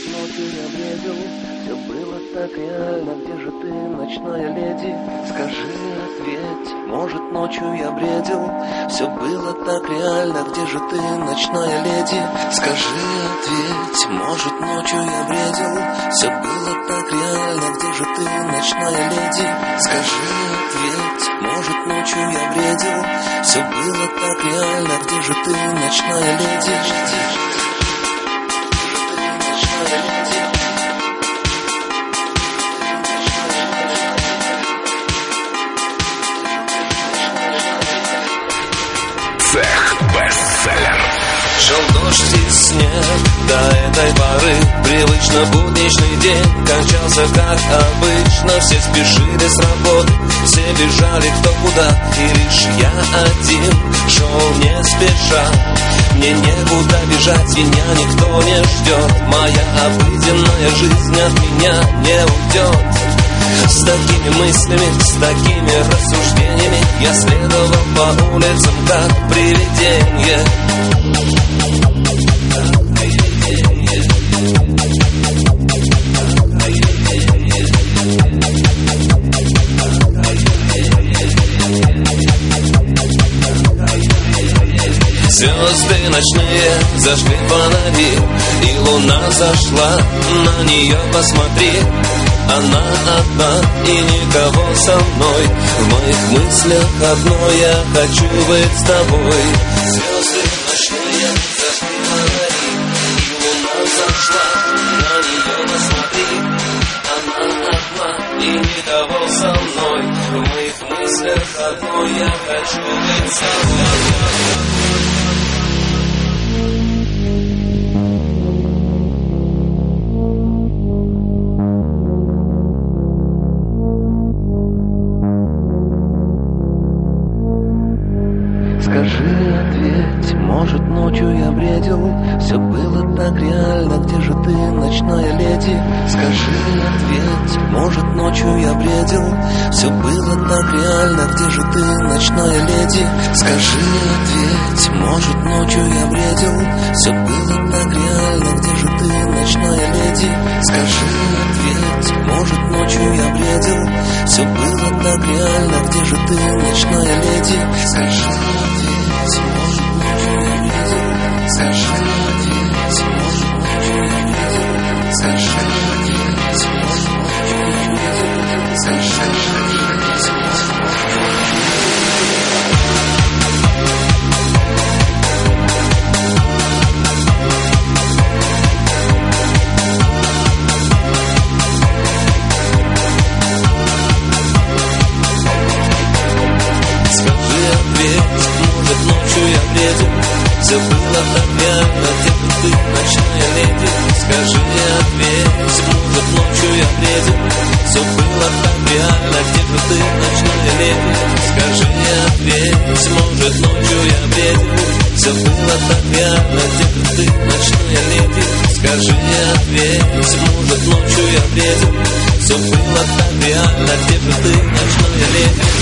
ночью я бредил, все было так реально, где же ты, ночная леди? Скажи, ответь, может ночью я бредил, все было так реально, где же ты, ночная леди? Скажи, ответь, может ночью я бредил, все было так реально, где же ты, ночная леди? Скажи, ответь, может ночью я бредил, все было так реально, где же ты, ночная леди? Шел дождь и снег до этой поры, привычно будничный день кончался как обычно. Все спешили с работы, все бежали кто куда, и лишь я один шел не спеша. Мне некуда бежать, меня никто не ждет, моя обыденная жизнь от меня не уйдет. С такими мыслями, с такими рассуждениями я следовал по улицам как привидение. Звезды ночные зажгли фонари, и луна зашла, на нее посмотри. Она одна и никого со мной, в моих мыслях одно, я хочу быть с тобой. Звезды ночные зажгли фонари, и луна зашла, на нее посмотри. Она одна и никого со мной, в моих мыслях одно, я хочу быть с тобой. Скажи, ответь, может ночью я бредил, все было так реально, где же ты, ночная леди? Скажи, ответь, может ночью я бредил, все было так реально, где же ты, ночная леди? Скажи, ответь, может ночью я бредил, все было так реально, где же ты, ночная леди? Скажи, ответь, может ночью я бредил, все было так реально, где же ты, ночная леди? Скажи, ответь, может ночью я бредил, скажи, ответь, может ночью я бредил, скажи, ответь, может ночью я бредил, скажи, ответь, все было так реально, где ты, ночная леди? Скажи, ответь, может ночью я бредил, все было так реально, где ты, ночная леди? Скажи, ответь, может ночью я бредил, все было так реально, где ты, ночная леди? Скажи, ответь, может ночью я бредил, все было так реально, где ты, ночная леди?